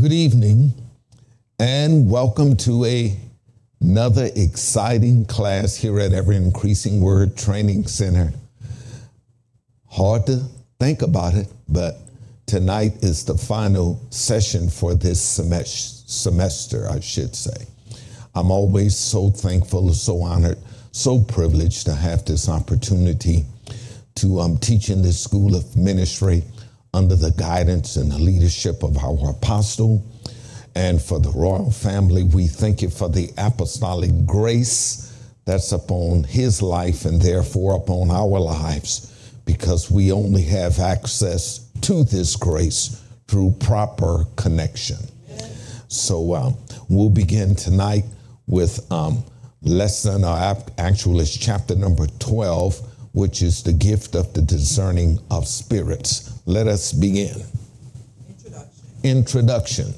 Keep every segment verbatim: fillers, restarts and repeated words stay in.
Good evening and welcome to a, another exciting class here at Ever Increasing Word Training Center. Hard to think about it, but tonight is the final session for this semester, I should say. I'm always so thankful, so honored, so privileged to have this opportunity to um, teach in this school of ministry under the guidance and the leadership of our apostle. And for the royal family, we thank you for the apostolic grace that's upon his life and therefore upon our lives, because we only have access to this grace through proper connection. So um, we'll begin tonight with um, lesson, or actual is chapter number twelve, which is the gift of the discerning of spirits. Let us begin. Introduction. Introduction.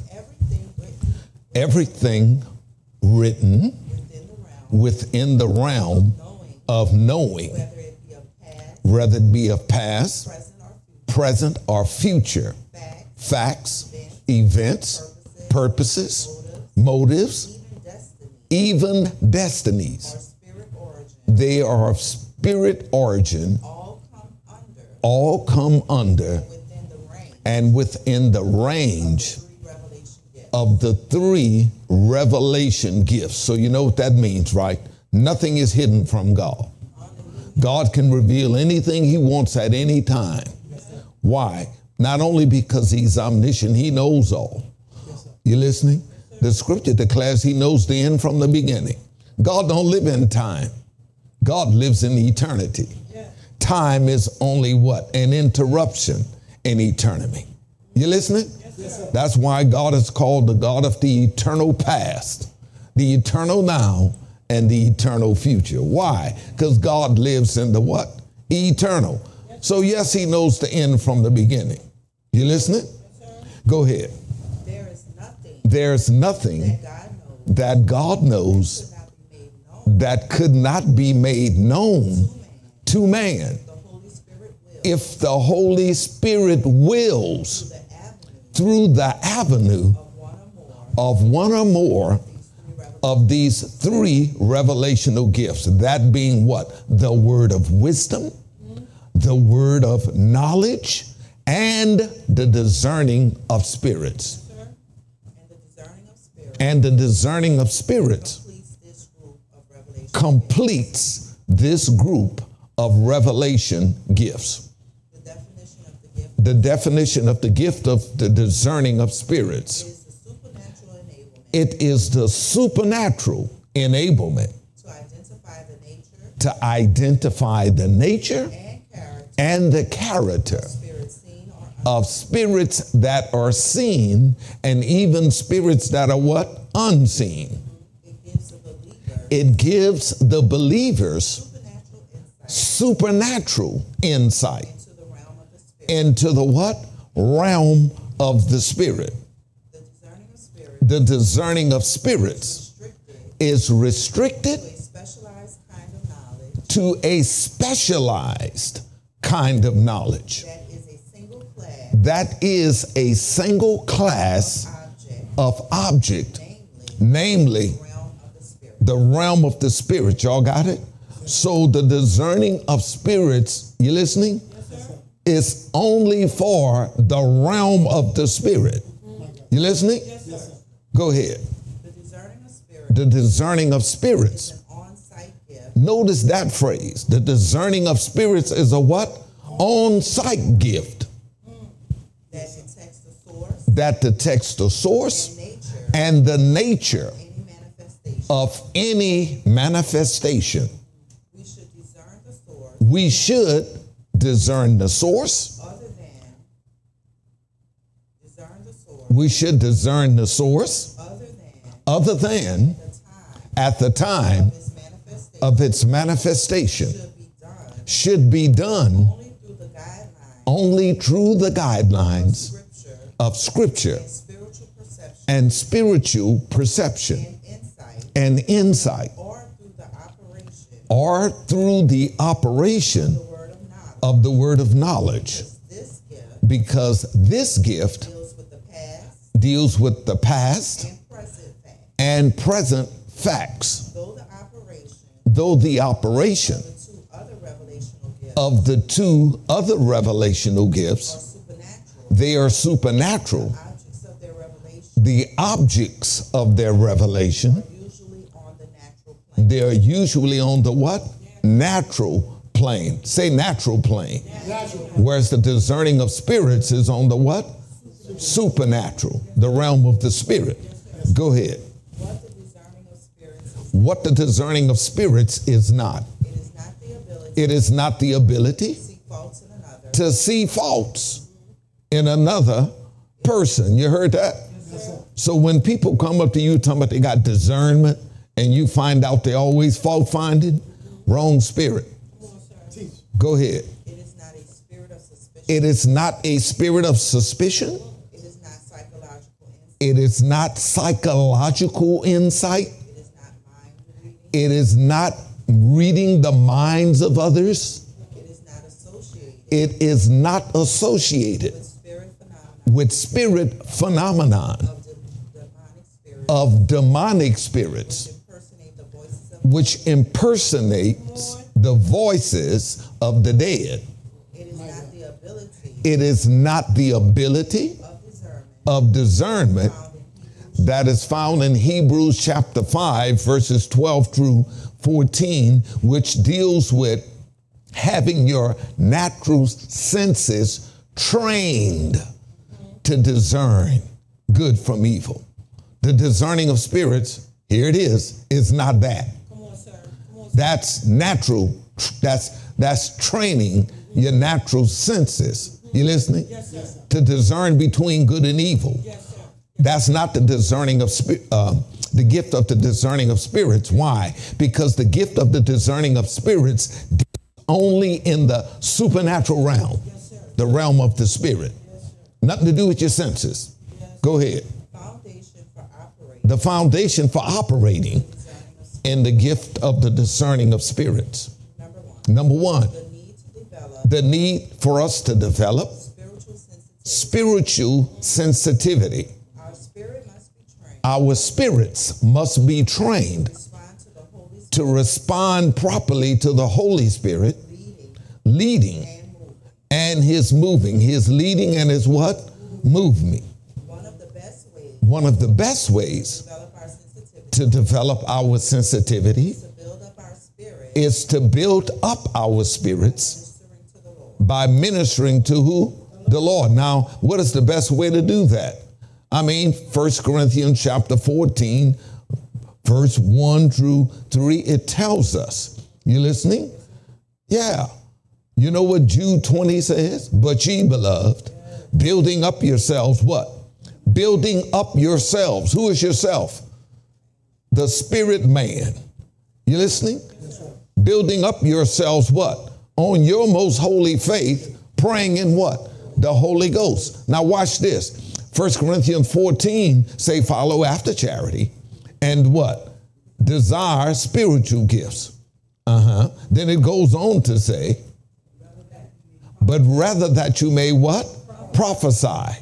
Everything written, Everything written within the realm, within the realm knowing, of knowing, whether it be of past, whether it be of past, present, or present, or future, future, facts, facts, events, events, purposes, purposes, motives, even destiny, even destinies. or spirit origin, They are of spirit origin, all come under, all come under, within the range and within the range of three revelation gifts. of the three revelation gifts. So you know what that means, right? Nothing is hidden from God. God can reveal anything he wants at any time. Why? Not only because he's omniscient, he knows all. You listening? The scripture declares he knows the end from the beginning. God don't live in time. God lives in eternity. Time is only what? An interruption in eternity. You listening? That's why God is called the God of the eternal past, the eternal now, and the eternal future. Why? Because God lives in the what? Eternal. So yes, he knows the end from the beginning. You listening? Go ahead. There is nothing There's nothing that God knows that God knows that could not be made known that could not be made known to man. the Holy Spirit will, If the Holy Spirit wills the avenue through the avenue of one or more of one or more of these three revelational gifts, that being what? The word of wisdom, the word of knowledge, and the discerning of spirits. and the discerning of spirit And the discerning of spirits completes this group of revelation. completes this group of revelation gifts. The definition of the gift The definition of the gift of the discerning of spirits. is the supernatural enablement It is the supernatural enablement to identify the nature to identify the nature and character and the character of spirits seen or unseen. of spirits that are seen, and even spirits that are what? Unseen. It gives the It gives the believer believers supernatural insight supernatural insight into the realm of the spirit. into the what? Realm of the spirit. The discerning of spirit The discerning of spirits restricted is restricted to a specialized kind of knowledge to a specialized kind of knowledge. that is a single class That is a single class object, of object, namely namely the realm of the spirit. the realm of the spirit. Y'all got it? So the discerning of spirits, you listening? Is only for the realm of the spirit. You listening? Go ahead. The discerning of spirit The discerning of is spirits. an on-site gift Notice that phrase. The discerning of spirits is a what? On-site gift that detects the source that detects the source and nature and the nature of any manifestation. of any manifestation. We should discern the source We should discern the source. other than discern the source We should discern the source other than other than the time at the time of its manifestation of its manifestation should be done should be done only through the guidelines only through the of guidelines scripture of scripture and spiritual perception and spiritual perception and insight, and insight, or through the operation or through the operation of the word of knowledge. of the word of knowledge. This gift Because this gift deals with the past, deals with the past and present facts. and present facts. Though the operation Though the operation of the two other revelational gifts of the two other revelational are gifts, supernatural, they are supernatural. objects of their revelation The objects of their revelation, are usually on the natural plane. they're usually on the what? Natural plane. Say natural plane. Natural. Whereas the discerning of spirits is on the what? Supernatural, the realm of the spirit. Go ahead. What the discerning of spirits is, What the discerning of spirits is not. it is not the ability It is not the ability to see faults in another, to see faults in another person. You heard that? Yes, sir. So when people come up to you talking about they got discernment and you find out they always fault finding, wrong spirit. Teach. Go ahead. it is not a spirit of suspicion, It is not a spirit of suspicion. it is not psychological insight, It is not psychological insight. it is not mind reading, It is not reading the minds of others. it is not associated It is not associated with spirit phenomena with spirit phenomenon of the demonic spirit of demonic spirits, impersonate the voices of which impersonates the voices of the dead. it is not the ability It is not the ability of discernment of discernment found in Hebrews that is found in Hebrews chapter five, verses twelve through fourteen, which deals with having your natural senses trained to discern good from evil. The discerning of spirits, here it is, is not that. Come on, sir. Come on, sir. That's natural. That's that's training your natural senses. You listening? Yes, sir. To discern between good and evil. Yes, sir. That's not the discerning of spi- uh, the gift of the discerning of spirits. Why? Because the gift of the discerning of spirits deals only in the supernatural realm, Yes, sir. the realm of the spirit. Yes, sir. Nothing to do with your senses. Go ahead. foundation for operating The foundation for operating discerning of spirits. in the gift of the discerning of spirits. Number one, Number one, the need to develop the need for us to develop spiritual sensitivity. spiritual sensitivity. Our spirit must be trained Our spirits must be trained to respond to the Holy Spirit to respond properly to the Holy Spirit leading leading and moving. and his moving. His leading and his what? Moving. One of the best ways One of the best ways to develop our sensitivity to develop our sensitivity is to build up our spirit is to build up our spirits ministering to the Lord. by ministering to who? The Lord. Now, what is the best way to do that? I mean, First Corinthians chapter fourteen, verse one through three, it tells us. You listening? Yeah. You know what Jude twenty says? But ye, beloved, building up yourselves, what? Building up yourselves. Who is yourself? The spirit man. You listening? Building up yourselves, what? On your most holy faith, praying in what? The Holy Ghost. Now watch this. First Corinthians fourteen say follow after charity and what? Desire spiritual gifts. Uh-huh. Then it goes on to say, but rather that you may what? Prophesy.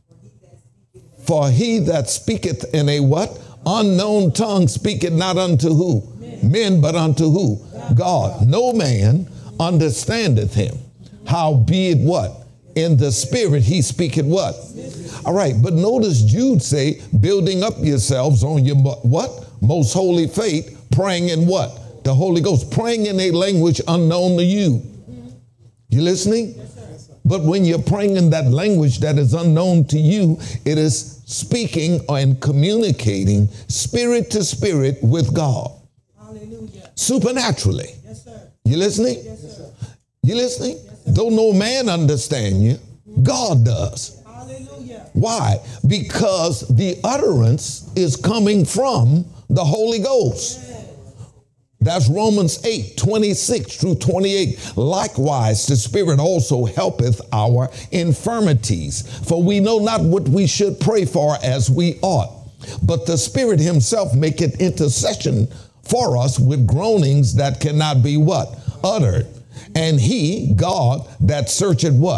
For he that speaketh in a what? Unknown tongue speaketh not unto who? Men, but unto who? God. No man understandeth him. Howbeit what? In the spirit he speaketh what? All right, but notice Jude say, building up yourselves on your mo- what? Most holy faith, praying in what? The Holy Ghost, praying in a language unknown to you. You listening? But when you're praying in that language that is unknown to you, it is speaking and communicating spirit to spirit with God. Hallelujah. Supernaturally. Yes, sir. You listening? Yes, sir. You listening? Though no man understand you, God does. Hallelujah. Why? Because the utterance is coming from the Holy Ghost. That's Romans eight, twenty-six through twenty-eight. Likewise, the Spirit also helpeth our infirmities. For we know not what we should pray for as we ought. But the Spirit himself maketh intercession for us with groanings that cannot be what? Uttered. And he, God, that searcheth what?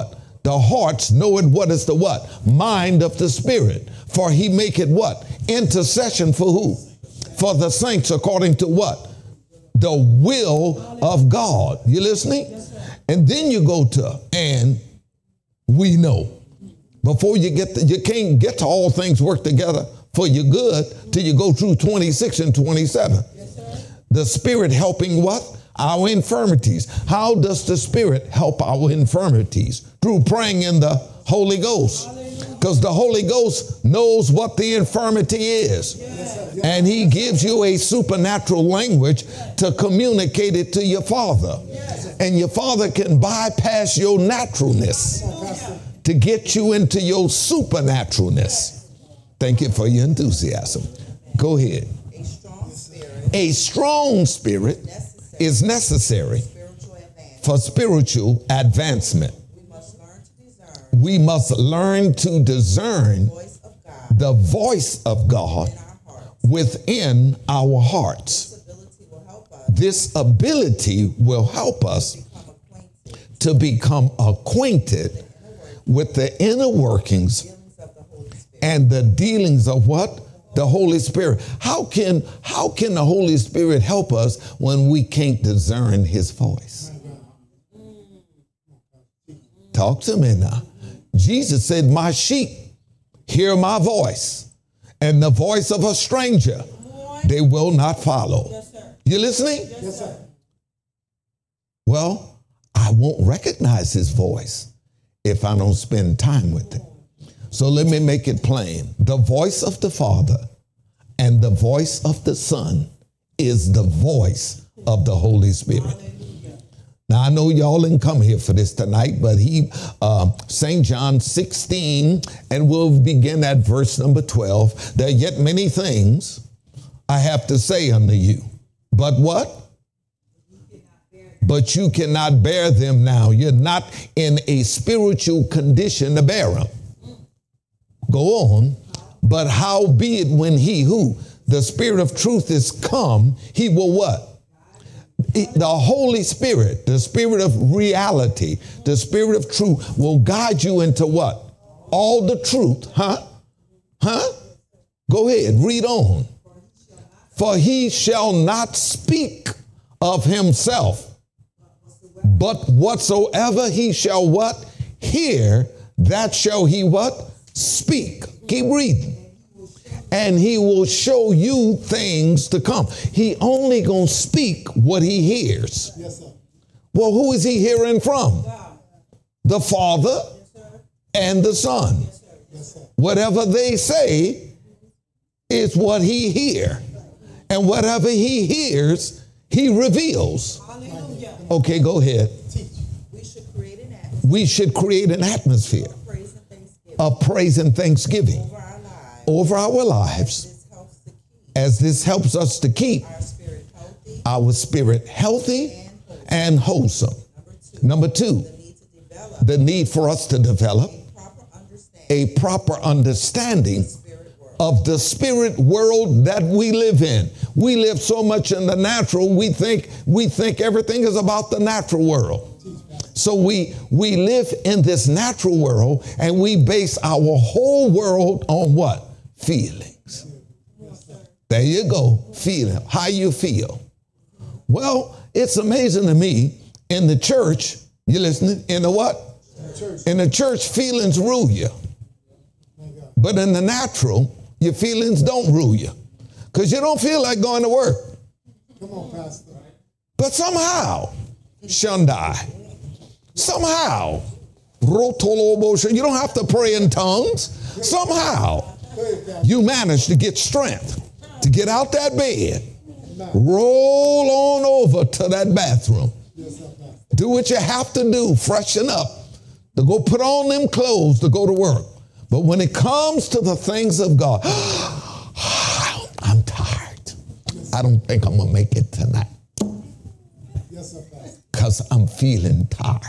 The hearts know it what is the what? Mind of the Spirit. For he make it what? Intercession for who? For the saints according to what? The will of God. You listening? And then you go to, and we know. Before you get, to, you can't get to all things work together for your good till you go through twenty-six and twenty-seven. The Spirit helping what? Our infirmities. How does the Spirit help our infirmities? Through praying in the Holy Ghost. Because the Holy Ghost knows what the infirmity is. And he gives you a supernatural language to communicate it to your Father. And your Father can bypass your naturalness to get you into your supernaturalness. Thank you for your enthusiasm. Go ahead. A strong spirit A strong spirit necessary is necessary spiritual advance. for spiritual advancement. We must learn to discern We must learn to discern the voice of God the voice of God in our hearts. within our hearts. This ability will help us This ability will help us become acquainted to become acquainted with the inner workings with the dealings of the Holy Spirit. and the dealings of what? The Holy Spirit. How can, how can the Holy Spirit help us when we can't discern his voice? Talk to me now. Jesus said, my sheep hear my voice, and the voice of a stranger they will not follow. Yes, sir. You listening? Yes, sir. Well, I won't recognize his voice if I don't spend time with him. So let me make it plain. The voice of the Father and the voice of the Son is the voice of the Holy Spirit. Now, I know y'all didn't come here for this tonight, but he, uh, Saint John sixteen, and we'll begin at verse number twelve. There are yet many things I have to say unto you. But what? But you cannot bear them now. You're not in a spiritual condition to bear them. Go on. But howbeit when he who, the Spirit of truth is come, he will what? The Holy Spirit, the Spirit of reality, the Spirit of truth will guide you into what? All the truth. Huh? Huh? Go ahead, read on. For he shall not speak of himself, but whatsoever he shall what? Hear, that shall he what? Speak. Keep reading. And he will show you things to come. He only gonna speak what he hears. Yes, sir. Well, who is he hearing from? God. The Father and the Son. Yes, sir. Whatever they say is what he hear. And whatever he hears, he reveals. Hallelujah. Okay, go ahead. Teach. We should create an atmosphere We should create an atmosphere of praise and thanksgiving of praise and thanksgiving over our lives. over our lives This helps to keep as this helps us to keep our spirit healthy our spirit healthy and wholesome. Number Number two, two, the need to develop the need for us to develop proper understanding a proper understanding of the spirit world. of the spirit world that we live in. We live so much in the natural, we think we think everything is about the natural world. So we we live in this natural world and we base our whole world on what? Feelings. There you go. Feeling. How you feel. Well, it's amazing to me in the church, you listening? In the what? Church. In the church, feelings rule you. My God. But in the natural, your feelings don't rule you. Because you don't feel like going to work. Come on, Pastor. But somehow, Shundai, somehow, Rotolobosha, you don't have to pray in tongues. Somehow, Go ahead, Pastor. you manage to get strength to get out that bed, Amen. roll on over to that bathroom, Yes, sir, Pastor. do what you have to do, freshen up, to go put on them clothes to go to work. But when it comes to the things of God, I'm tired. I don't think I'm going to make it tonight Yes, sir, Pastor. because I'm feeling tired.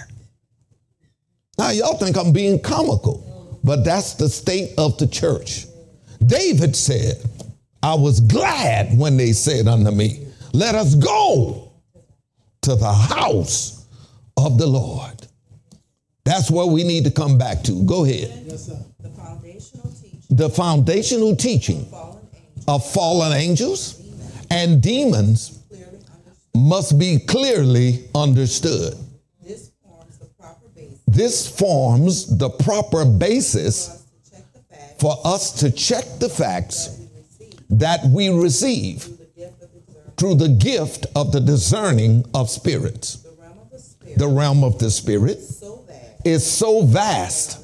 Now, y'all think I'm being comical, but that's the state of the church. David said, I was glad when they said unto me, let us go to the house of the Lord. That's what we need to come back to. Go ahead. Yes, sir. The foundational teaching The foundational teaching of fallen angels of fallen angels and demons clearly understood. must be clearly understood. This forms the proper basis This forms the proper basis for us to check the facts for us to check the facts that we receive that we receive through the gift of the discernment. through the gift of the discerning of spirits. The realm of the spirit The realm of the spirit is so vast is so vast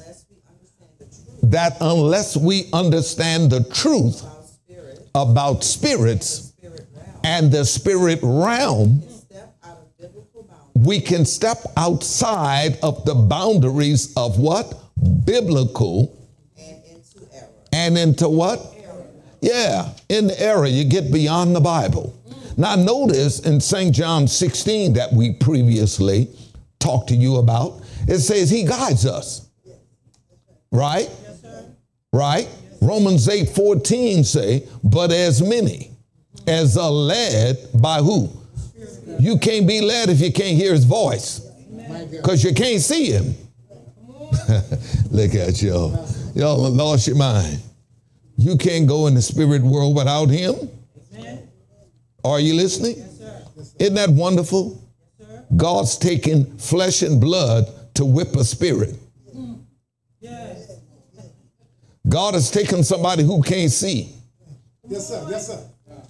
unless we understand the truth that unless we understand the truth about spirit, about spirits spirit realm, and the spirit realm, step out of biblical boundaries we can step outside of the boundaries of what? Biblical and into error. and into what? Yeah, in the error, you get beyond the Bible. Now notice in Saint John sixteen that we previously talked to you about, it says he guides us. Right? Right? Romans eight fourteen say, but as many as are led by who? You can't be led if you can't hear his voice, because you can't see him. Look at y'all. Y'all lost your mind. You can't go in the spirit world without him. Are you listening? Isn't that wonderful? God's taking flesh and blood to whip a spirit. Yes. God has taken somebody who can't see Yes, sir. Yes, sir.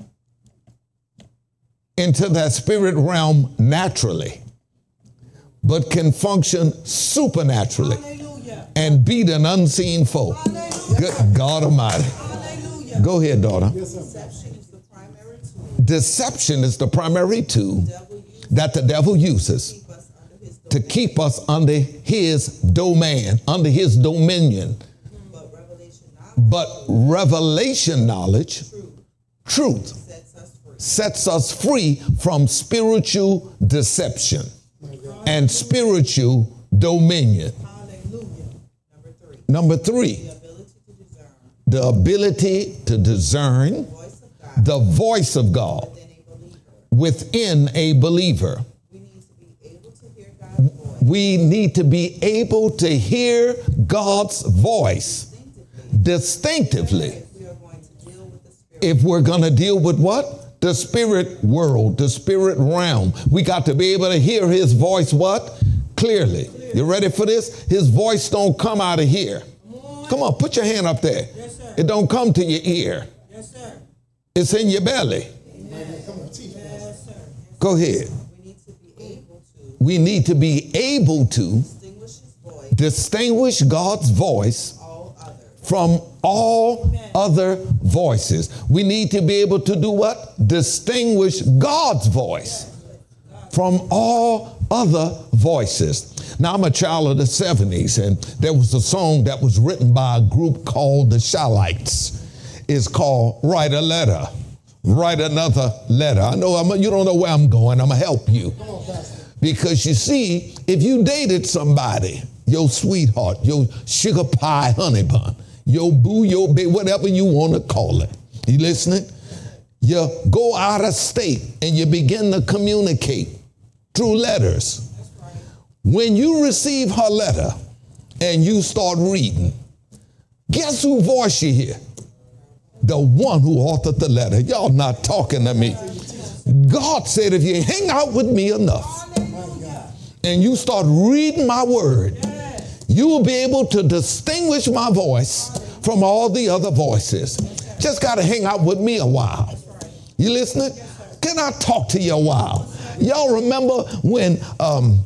into that spirit realm naturally, but can function supernaturally Hallelujah. and beat an unseen foe. Hallelujah. Good God Almighty. Hallelujah. Go ahead, daughter. Yes, sir. Deception is the primary tool Deception is the primary tool the devil uses that the devil uses to keep us under his to domain. keep us under his domain, under his dominion. But revelation knowledge, But revelation knowledge, truth, truth, sets us free. sets us free from spiritual deception and spiritual dominion. Hallelujah. Number three, Number three, the ability to discern the ability to discern the voice of God the voice of God within a believer. within a believer. We need to be able to hear God's voice We need to be able to hear God's voice distinctively if we are going to deal with the spirit. if we're going to deal with what? The spirit world, the spirit realm. We got to be able to hear his voice what? Clearly. You ready for this? His voice don't come out of here. Come on, put your hand up there. Yes, sir. It don't come to your ear. Yes, sir. It's in your belly. Come on, teach us. Yes, sir. Go ahead. We need to be able to We need to be able to distinguish his voice distinguish God's voice from all others. from all other voices. We need to be able to do what? Distinguish God's voice from all other voices. Now, I'm a child of the seventies, and there was a song that was written by a group called the Shallites. It's called Write a Letter. Write another letter. I know I'm, you don't know where I'm going. I'm going to help you. Come on, Pastor. Because you see, if you dated somebody, your sweetheart, your sugar pie honey bun, your boo, your babe, whatever you want to call it. You listening? You go out of state and you begin to communicate through letters. When you receive her letter and you start reading, guess whose voice you hear? The one who authored the letter. Y'all not talking to me. God said, if you hang out with me enough and you start reading my word, you will be able to distinguish my voice from all the other voices. Just got to hang out with me a while. You listening? Can I talk to you a while? Y'all remember when um,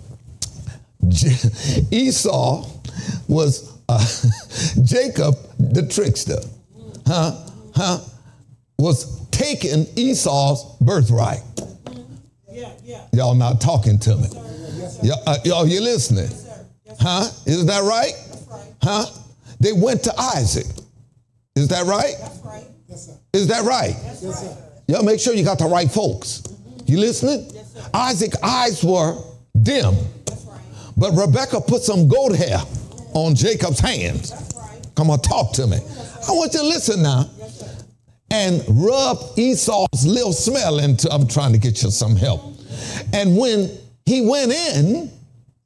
Esau was uh, Jacob, the trickster, huh? Huh? Was taking Esau's birthright. Yeah, yeah. Y'all not talking to me. Y'all, uh, y'all, you listening? Huh? Is that right? Huh? They went to Isaac. Is that right? Yes, sir. Is that right? Yes, sir. Y'all make sure you got the right folks. You listening? Isaac's eyes were dim. But Rebecca put some goat hair on Jacob's hands. Come on, talk to me. I want you to listen now. And rub Esau's little smell into, I'm trying to get you some help. And when he went in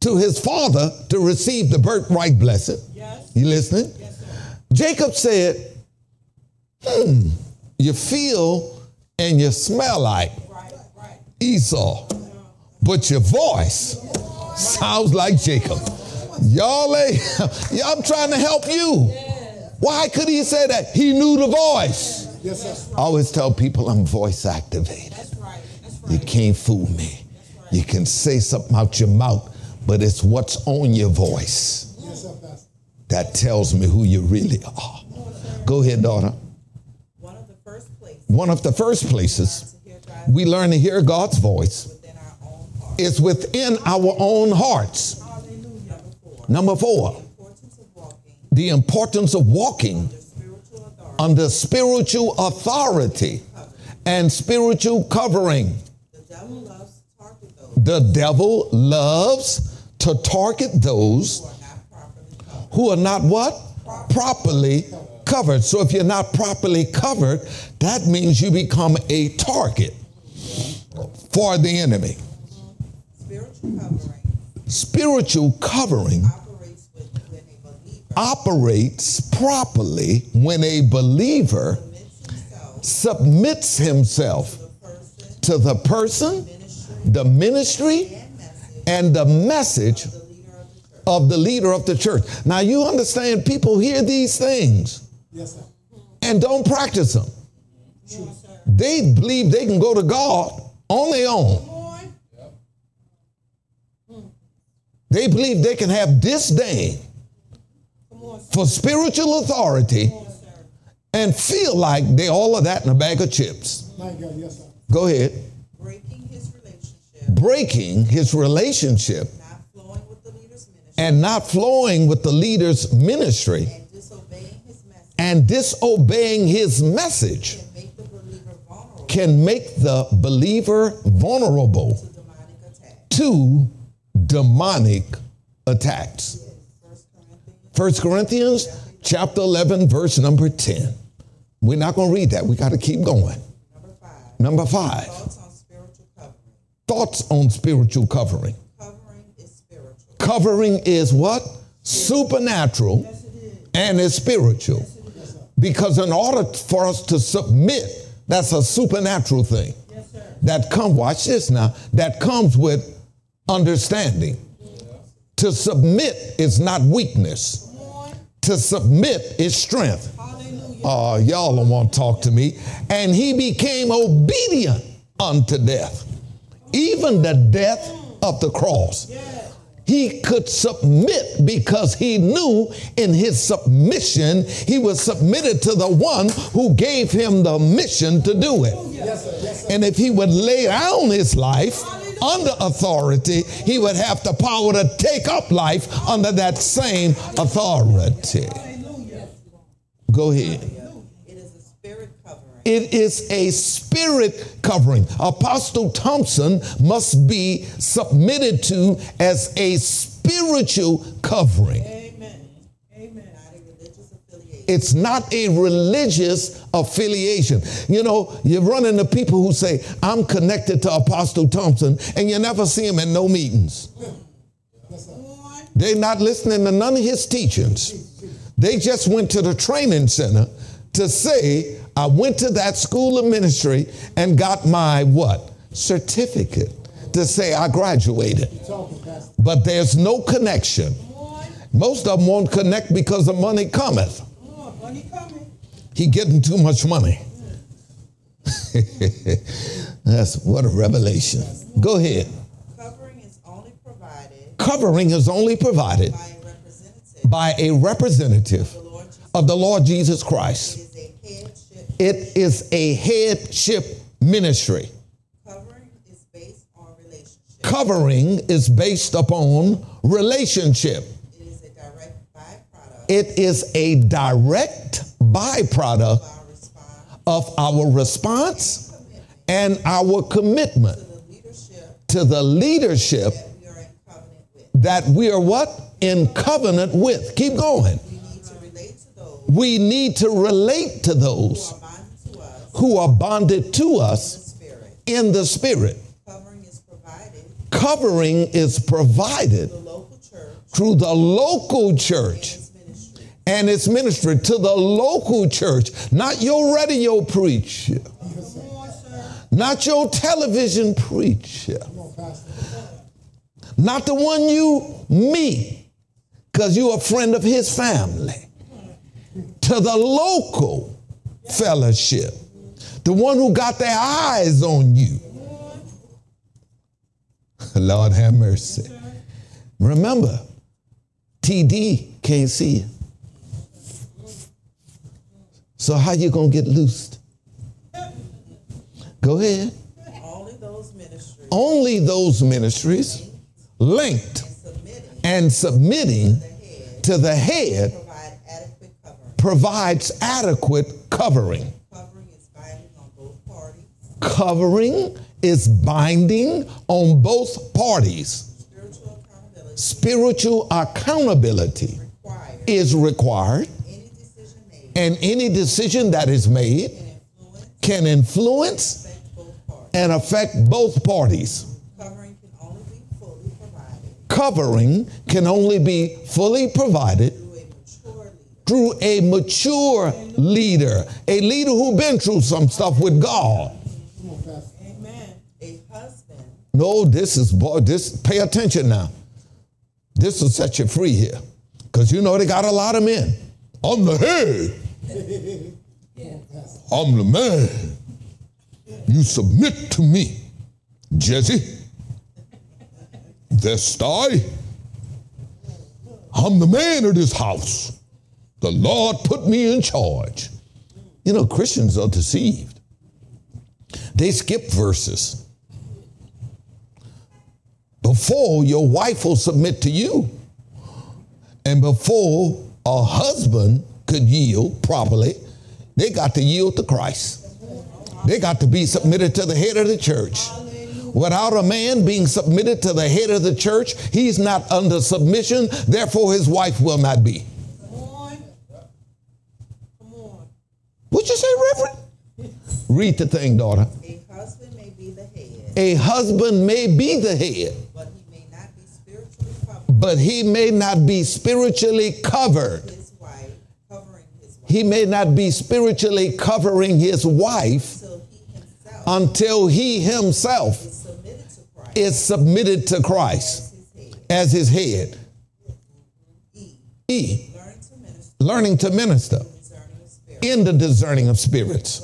to his father to receive the birthright blessing. Yes. You listening? Yes, sir. Jacob said, hmm, you feel and you smell like Right, right. Esau, but your voice sounds like Jacob. Y'all, ain't, y'all, I'm trying to help you. Why could he say that? He knew the voice. Yes, sir. I always tell people I'm voice activated. That's right. That's You right. can't fool me. You can say something out your mouth, but it's what's on your voice Yes, sir, Pastor. that tells me who you really are. Go ahead, daughter. One of the first places One of the first places to hear God's we learn to hear God's voice within our own heart. is within our own hearts. Number four, Number four, the importance of walking the importance of walking under spiritual authority. under spiritual authority and spiritual covering. The devil loves to target those The devil loves to target those who are not properly covered. who are not what? Properly covered. So if you're not properly covered, that means you become a target for the enemy. Spiritual covering Spiritual covering operates with when a believer operates properly when a believer submits himself submits himself to the to person, the person, ministry, the ministry, and message and the message of the leader of the church. of the leader of the church. Now you understand, people hear these things Yes, sir. and don't practice them. They believe they can go to God on their own. They believe they can have disdain for spiritual authority and feel like they all of that in a bag of chips. My God, yes, sir. Go ahead. Breaking his relationship, Breaking his relationship not flowing with the leader's ministry, and not flowing with the leader's ministry and disobeying his message and disobeying his message can make the believer vulnerable can make the believer vulnerable to demonic attack. to demonic attacks. First Corinthians First Corinthians chapter eleven, verse number ten. We're not going to read that. We got to keep going. number five. Number five, Thoughts on spiritual covering. thoughts on spiritual covering. Covering is spiritual. Covering is what? Supernatural and is spiritual. Because in order for us to submit, that's a supernatural thing. Yes, sir. That come, watch this now, that comes with understanding. To submit is not weakness. To submit is strength. Hallelujah. Oh, y'all don't want to talk to me. And he became obedient unto death, even the death of the cross. Yes. He could submit because he knew in his submission, he was submitted to the one who gave him the mission to do it. Yes, sir. Yes, sir. And if he would lay down his life under authority, he would have the power to take up life under that same authority. Hallelujah. Go ahead. It is a spirit covering. It is a spirit covering. Apostle Thompson must be submitted to as a spiritual covering. Amen. Amen. Not a religious affiliation. It's not a religious affiliation. You know, you run into people who say, I'm connected to Apostle Thompson, and you never see him in no meetings. They're not listening to none of his teachings. They just went to the training center to say, I went to that school of ministry and got my what? Certificate to say I graduated. Talking, Pastor. But there's no connection. Most of them won't connect because the money cometh. Come on, money coming. He getting too much money. That's what a revelation. Go ahead. Covering is only provided Covering is only provided by a representative by a representative of the Lord Jesus. of the Lord Jesus Christ. It is a headship. It is a headship ministry. Covering is based on relationship. Covering is based upon relationship. It is a direct byproduct It is a direct byproduct of our response of our response and our commitment to the leadership to the leadership that we are in covenant with. that we are what? In covenant with. Keep going. We need to relate to those We need to relate to those who are bonded to us who are bonded to us in the spirit. in the spirit. Covering is provided Covering is provided the local through the local church and its ministry to the local church, not your radio preacher, not your television preacher, not the one you meet because you're a friend of his family, to the local fellowship, the one who got their eyes on you. Lord have mercy. Remember, T D can't see you. So how you going to get loosed? Go ahead. Only those ministries Only those ministries linked and submitting to the head provide adequate covering. provides adequate covering. Covering is binding on both parties. Covering is binding on both parties. Spiritual accountability Spiritual accountability required. is required, Any decision made and any decision that is made can influence can influence affect both parties. and affect both parties. Covering can only be fully provided Covering can only be fully provided through a mature leader. through a mature leader, a leader who's been through some stuff with God. Amen. A husband No, this is, boy, this, pay attention now. This will set you free here. Because you know they got a lot of men. I'm the head. I'm the man. You submit to me, Jesse. This I. I'm the man of this house. The Lord put me in charge. You know, Christians are deceived. They skip verses. Before your wife will submit to you, and before a husband could yield properly, they got to yield to Christ. They got to be submitted to the head of the church. Without a man being submitted to the head of the church, he's not under submission, therefore his wife will not be. Come on. Come on. What'd you say, Reverend? Read the thing, daughter. A husband may be the head, A husband may be the head, but he may not be spiritually covered. but he may not be spiritually covered. His wife, covering his wife, He may not be spiritually covering his wife until he himself until he himself is submitted to Christ is submitted to Christ as his head. as his head. E. E, Learn to minister learning to minister discerning of spirit. in the discerning of spirits.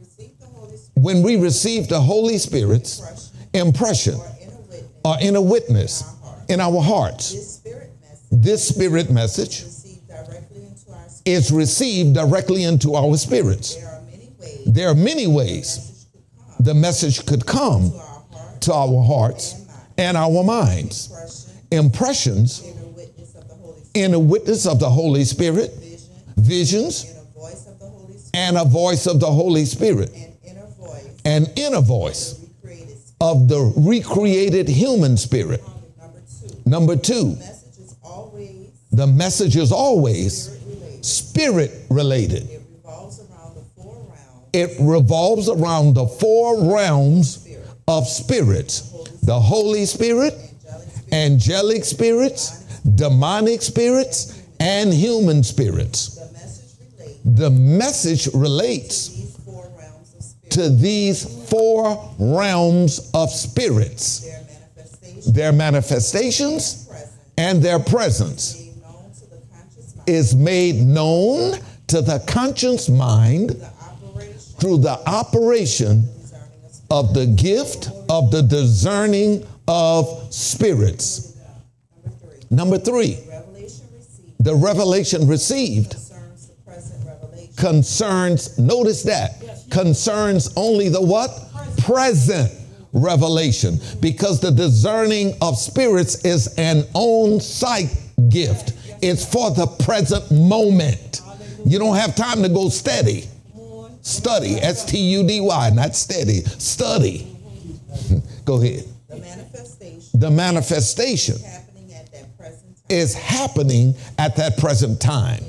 When we receive the Holy Spirit, When we receive the Holy Spirit's impression or in a witness, or in a witness in our hearts, this spirit message this spirit message received directly into our spirit. is received directly into our spirits. There are many ways There are many ways the message could come to our heart to our hearts and our minds. impressions Impressions in a witness of the Holy Spirit, in a witness of the Holy Spirit, vision visions, in a voice of the Holy Spirit, and a voice of the Holy Spirit, and inner voice an inner voice recreated spirit. of the recreated human spirit. Number two, Number two, message is always the message is always spirit related. spirit related. It revolves around the four realms It revolves around the four realms of spirits: the Holy Spirit, angelic spirits, demonic spirits, and human spirits. The message relates The message relates these four realms of spirit, to these four realms of spirits, their manifestation, their manifestations, presence, and their presence being known to the conscious mind, is made known to the conscious mind the operation through the operation discerning of spirit. of the gift of the discerning of spirits. Number three, Number three, revelation received the revelation received concerns the present revelation. concerns, notice that, concerns only the what? Present revelation. Because the discerning of spirits is an on-site gift. It's for the present moment. You don't have time to go steady. Study, S T U D Y, not steady. Study. Go ahead. The manifestation The manifestation happening at that present time is happening at that present time.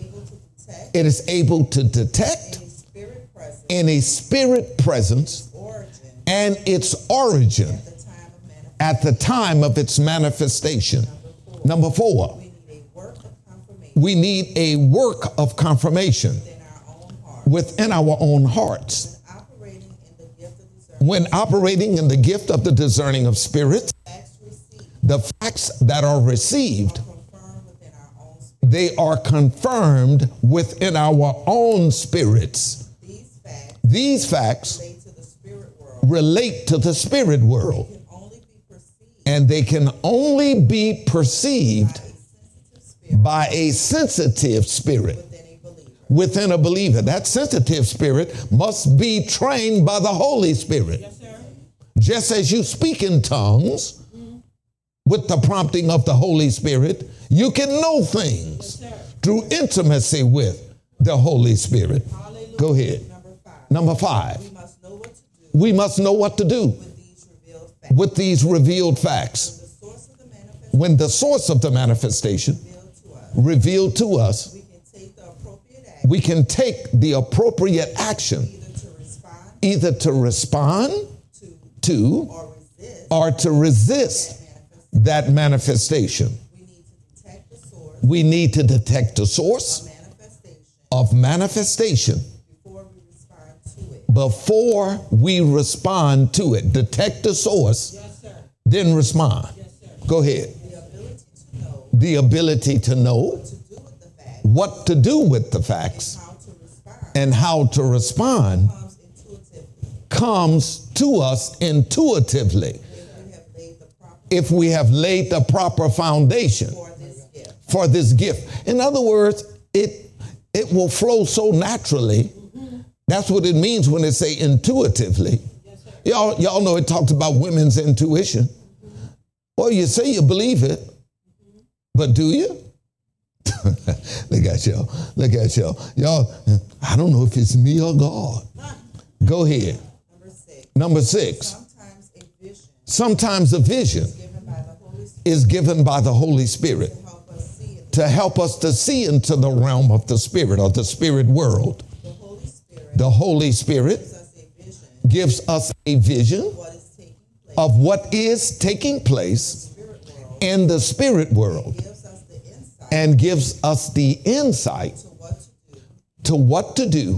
is able to detect It is able to detect any spirit present any spirit presence origin and its origin at the time of manifestation. at the time of its manifestation. Number four, Number four, We need a work of confirmation we need a work of confirmation within our own heart. within our own hearts. When operating in the gift of discernment, When operating in the gift of the discerning of spirits, facts received the facts that are received, confirmed within our own spirit. they are confirmed within our own spirits. These facts These facts relate to the spirit world. relate to the spirit world, Can only be perceived and they can only be perceived by a sensitive spirit by a sensitive spirit within a believer. within a believer. That sensitive spirit must be trained by the Holy Spirit. Yes, sir. Just as you speak in tongues with the prompting of the Holy Spirit, you can know things Yes, sir. through intimacy with the Holy Spirit. Hallelujah. Go ahead. Number five. Number five, We must know what to do we must know what to do with these revealed facts. with these revealed facts. The source of the manifestation When the source of the manifestation revealed to us, revealed to us, we can take the appropriate action we can take the appropriate action either to respond either to respond to to or resist or to resist that manifestation. that manifestation. We need to detect the source We need to detect the of source manifestation of manifestation before we respond to it. before we respond to it. Detect the source, Yes, sir. then respond. Yes, sir. Go ahead. The ability to know The ability to know to do with the fact what to do with the facts how to respond and how to respond comes intuitively comes to us intuitively if we have laid the proper if we have laid the proper foundation for this gift. for this gift. In other words, it it will flow so naturally. That's what it means when they say intuitively. Y'all, y'all know it talks about women's intuition. Well, you say you believe it, but do you? Look at y'all. Look at y'all. Y'all, I don't know if it's me or God. Go ahead. Number six. Number six. Sometimes a vision Sometimes a vision given by the Holy Spirit is given by the Holy Spirit to help us see it. to help us to see into the realm of the spirit or the spirit world. The Holy Spirit The Holy Spirit gives us a vision gives us a vision of what is taking place of what is taking place in the spirit world. in the spirit world Gives us the insight and gives us the insight to what to do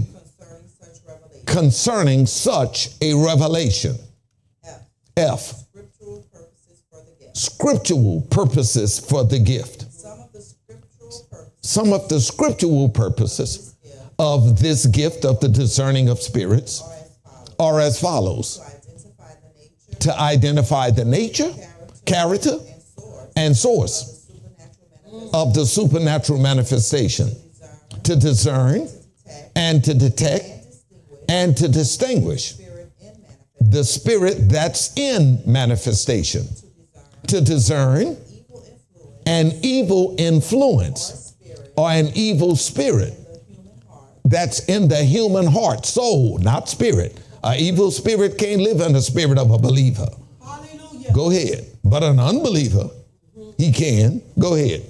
to what to do concerning such revelation. concerning such a revelation. F. F. Scriptural purposes for the gift. Scriptural purposes for the gift. Some of the scriptural purposes Some of the scriptural purposes of this gift of the discerning of spirits are as follows. are as follows. To identify the nature, To identify the nature, character, and source and source of the supernatural manifestation. of the supernatural manifestation. To discern and to detect and to distinguish Spirit in manifestation. the spirit that's in manifestation. To discern Evil influence an evil influence spirit or an evil spirit in the human heart. that's in the human heart, soul, not spirit. An evil spirit can't live in the spirit of a believer. Hallelujah. Go ahead. But an unbeliever, he can. Go ahead.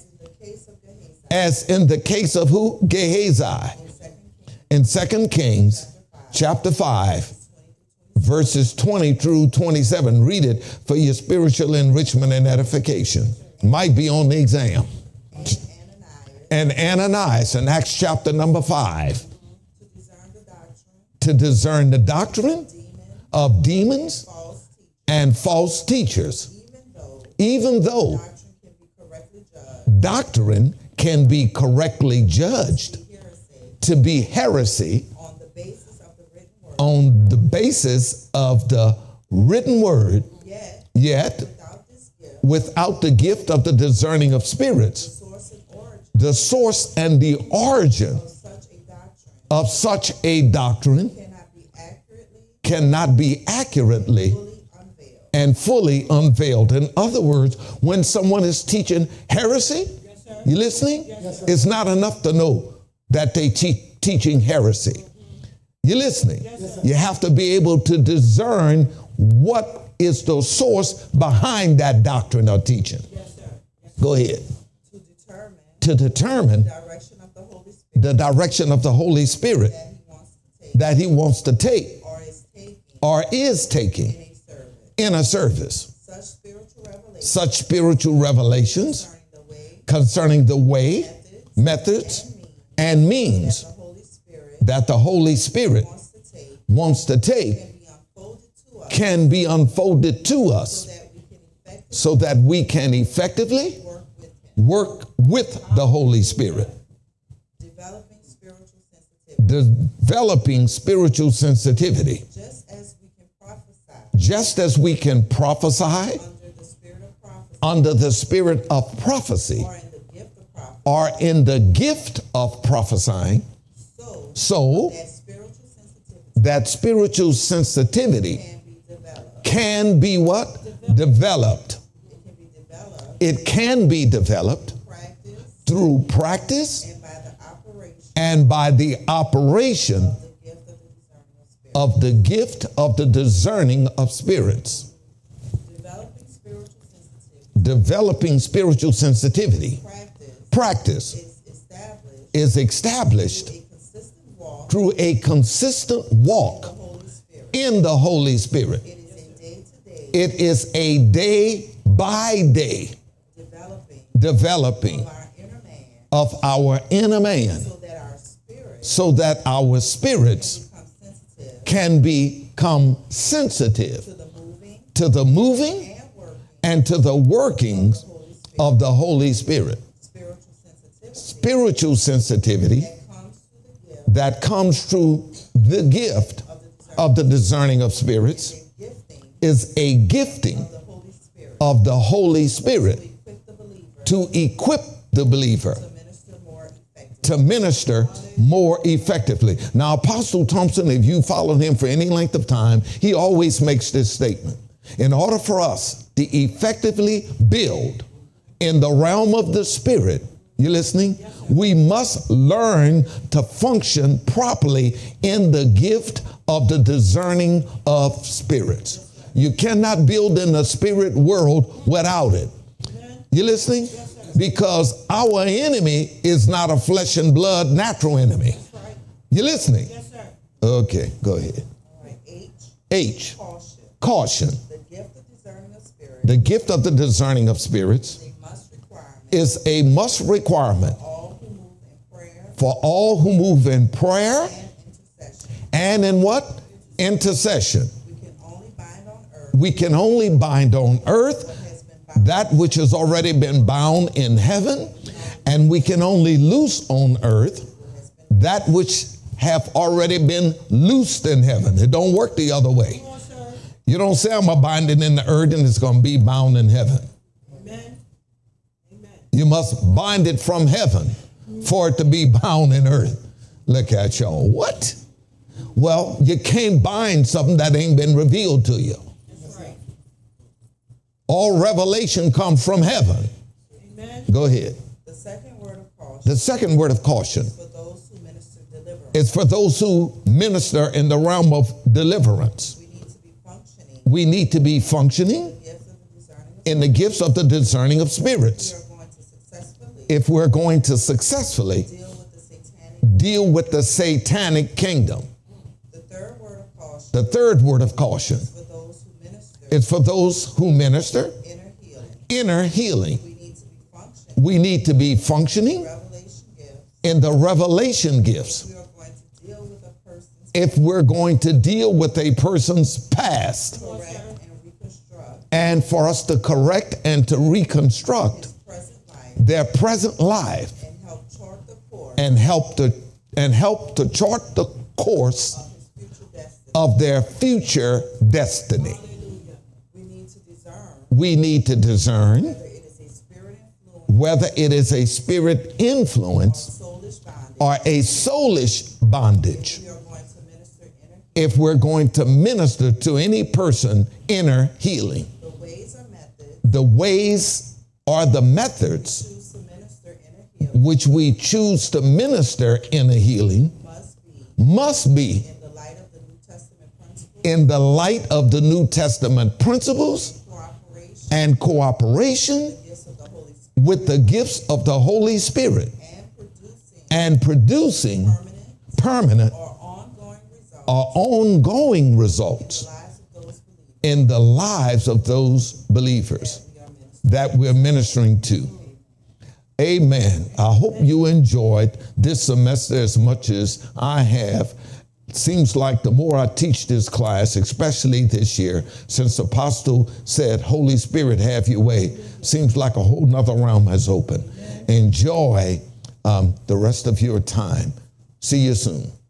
As in the case of Gehazi As in the case of who? Gehazi. in Second Kings In Second Kings chapter five, verses twenty through twenty-seven. Read it for your spiritual enrichment and edification. Might be on the exam. and Ananias And Ananias in Acts chapter number five, to discern the doctrine, to discern the doctrine demon, of demons false teaching, and false teachers, even though even though doctrine can be correctly judged, doctrine can be correctly judged heresy to be heresy on the basis of the written word. on the basis of the written word, Yet, yet without this gift, without the gift of the discerning of the spirits, source and origin the source and the origin of such a doctrine of such a doctrine cannot be accurately, cannot be accurately fully unveiled. and fully unveiled. In other words, when someone is teaching heresy, Yes, sir. you listening? Yes, sir. It's not enough to know that they te- teaching heresy. You listening? Yes, sir. You have to be able to discern what is the source behind that doctrine or teaching. Yes, sir. Yes, Go ahead. To determine To determine the direction of the Holy Spirit the direction of the Holy Spirit that He wants to take that He wants to take or is taking or is taking in a service. in a service. Such spiritual revelation Such spiritual revelations concerning the way, methods, and means the Holy Spirit that the Holy Spirit wants to take wants to take can be unfolded to us can be unfolded to us so that we can so effectively that we can effectively work with Him. work with the Holy Spirit. Developing spiritual sensitivity. Developing spiritual sensitivity. Just as we can prophesy Just as we can prophesy under the spirit of prophecy under the spirit of prophecy or in the gift of prophecy, or in the gift of prophesying, so so that spiritual sensitivity that spiritual sensitivity can be developed. can be what? Developed. It can be developed It can be developed practice through practice and by the operation and by the operation of the gift of the discerning of spirit. of the discerning of spirits. Developing spiritual sensitivity. Developing spiritual sensitivity. Practice Practice is established is established a consistent walk through a consistent walk with the Holy Spirit. in the Holy Spirit. It is a day to day It is a day by day developing developing of our inner man of our inner man so that our spirit so that our spirits becomes sensitive can become sensitive to the moving to the moving and working and to the workings of the Holy Spirit. spiritual sensitivity Spiritual sensitivity that comes through the gift that comes through the gift of the discerning of the discerning of spirits a gifting is a gifting of the Holy Spirit of the Holy Spirit equip the believer to equip the believer to minister more effectively. to minister more effectively. Now, Apostle Thompson, if you followed him for any length of time, he always makes this statement. In order for us to effectively build in the realm of the Spirit, you listening? We must learn to function properly in the gift of the discerning of spirits. You cannot build in the spirit world without it. You listening? Because our enemy is not a flesh and blood natural enemy. You listening? Yes, sir. Okay, go ahead. All right, H, H, caution. caution. The gift of discerning of spirit The gift of the discerning of spirits is a must requirement is a must requirement for all who move in prayer for all who move in prayer and intercession. and in what? Intercession. We can only bind on earth We can only bind on what earth has been bound that which has already been bound in heaven, and we can only loose on earth that which have already been loosed in heaven. It don't work the other way. Come on, sir. You don't say I'm going to bind it in the earth and it's going to be bound in heaven. Amen. Amen. You must bind it from heaven for it to be bound in earth. Look at y'all. What? Well, you can't bind something that ain't been revealed to you. That's right. All revelation comes from heaven. Amen. Go ahead. The second word of caution The second word of caution for those who minister deliverance. is for those who minister in the realm of deliverance. We need to be functioning We need to be functioning gifts of the discerning of in the gifts of the discerning of we spirits are going to successfully if we're going to successfully deal with the satanic. deal with the satanic kingdom. The third word of caution The third word of caution for those who minister is for those who minister inner healing. inner healing. We need to be functioning We need to be functioning revelation gifts. in the revelation gifts We are going to deal with a person's if we're going to deal with a person's past correct and reconstruct and for us to correct and to reconstruct his present life their present life and help chart the course and help to and help to chart the course of his future destiny. of their future destiny. Hallelujah. We need to discern We need to discern whether it is a spirit influence whether it is a spirit influence soulish bondage. or a soulish bondage. We are going to minister inner If we're going to minister to any person inner healing, the ways or methods the ways or the methods choose to minister inner healing which we choose to minister inner healing must be must be in the light of the New Testament principles, in the light of the New Testament principles cooperation, and cooperation gifts of the Holy Spirit, with the gifts of the Holy Spirit and producing and producing permanent permanent or ongoing results or ongoing results in the lives of those believers in the lives of those believers we are ministering. that we're ministering to. Amen. I hope you enjoyed this semester as much as I have. Seems like the more I teach this class, especially this year, since Apostle said, Holy Spirit, have your way, seems like a whole nother realm has opened. Enjoy um, the rest of your time. See you soon.